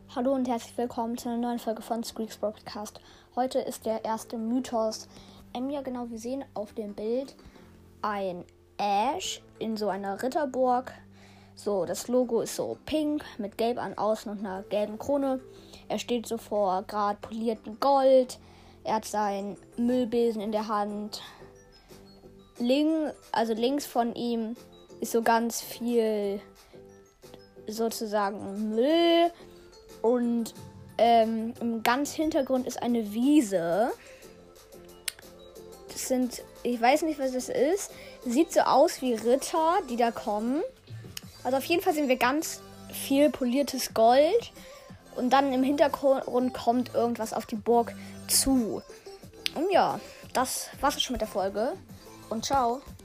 Hallo und herzlich willkommen zu einer neuen Folge von Squeaks Podcast. Heute ist der erste Mythos. Ja genau, wir sehen auf dem Bild ein Ash in so einer Ritterburg. So, das Logo ist so pink mit gelb an außen und einer gelben Krone. Er steht so vor gerade poliertem Gold. Er hat seinen Müllbesen in der Hand. Links von ihm ist so ganz viel sozusagen Müll. Und im ganz Hintergrund ist eine Wiese. Ich weiß nicht, was das ist. Sieht so aus wie Ritter, die da kommen. Also auf jeden Fall sehen wir ganz viel poliertes Gold. Und dann im Hintergrund kommt irgendwas auf die Burg zu. Und ja, das war's schon mit der Folge. Und ciao.